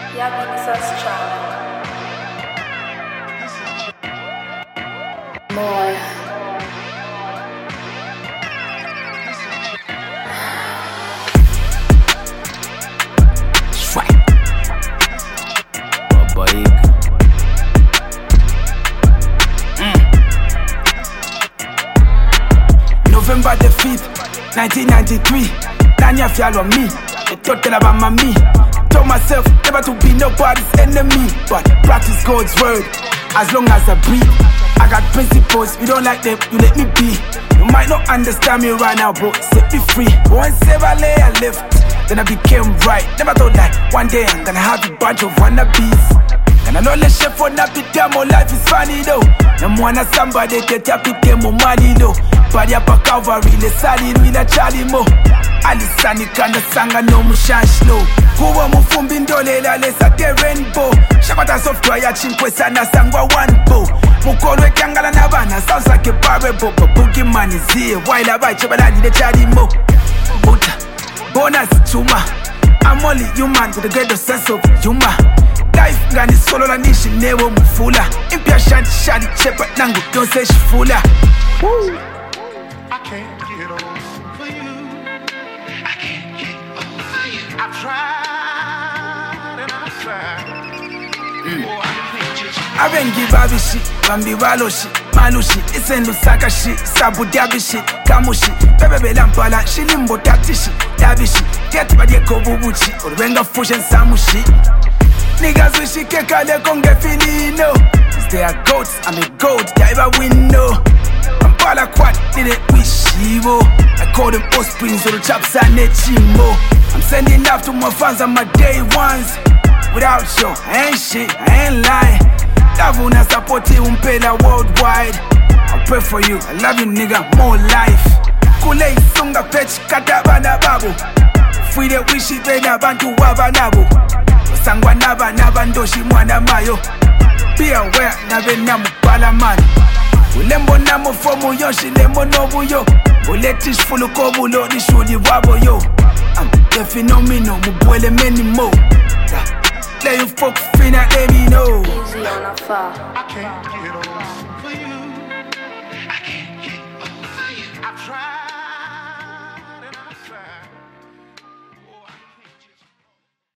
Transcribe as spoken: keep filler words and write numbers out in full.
Yabini Sascha. Boy. Strike. Baba Ig. Mm. November the fifth, nineteen ninety-three. Nanya follow me. They talk about my me. Told myself never to be nobody's enemy, but practice God's word as long as I breathe. I got principles, you don't like them, you let me be. You might not understand me right now, bro, set me free. Once ever I left, then I became right. Never thought that one day I'm gonna have a bunch of wannabes. And I know the chef for not be demo, life is funny though. No wanna somebody get up with them money though. Body up a Calvary, the sali with a Charlie Mo. Alisani kanda sanga no mushash low. Kuwa mufumbi ndole la lesa te rainbow. Shakota software ya chinkwe sana sangwa one bow. Mukolwe kangala na bana sounds like a parable. But boogie man is here while I buy chabalani the Charlie Mo. Buta, bonus chuma. I'm only human with a great sense of humor. Life ngani solo la nishi newo mufula. Impia shanti shadi chepa nangu don't say shifula. Woo. I can't get over you. I can't get over you. I've tried and I've tried. Mm. Oh, I can't just. I been give up shit, Bambi Walo shit, Malu shit, Isen Lusaka shit, Sabu Dabi shit, Kamu shit, Bebe Lampala, Shilimbo Tati shit, Dabi shit, Get by the Kobu shit, or Venga Fush and Samu shit. Niggas wish she can call the Conga Filino. They are goats, I'm a goat, diver window. I'm Pala Quad, did it wish Shivo. I call them Osprings or the chaps and Chimo. I'm sending love to my fans on my day ones. Without you, I ain't shit, I ain't lying. Love una support you, umpela worldwide. I pray for you, I love you nigga, more life. Kule isunga fetch kata bana babu. Free the wish it bena bantu waba nabu. Sangwa naba naba ndoshi mwana mayo. Be aware nabe namu pala man. Ulembo namu fomu yoshi lembo nobu yo. Uletish fulu kobu lo ni shudi wabo yo. I'm the phenomenal, mubwele many more. Let you fuck finna let me know. Easy on a far. I can't get over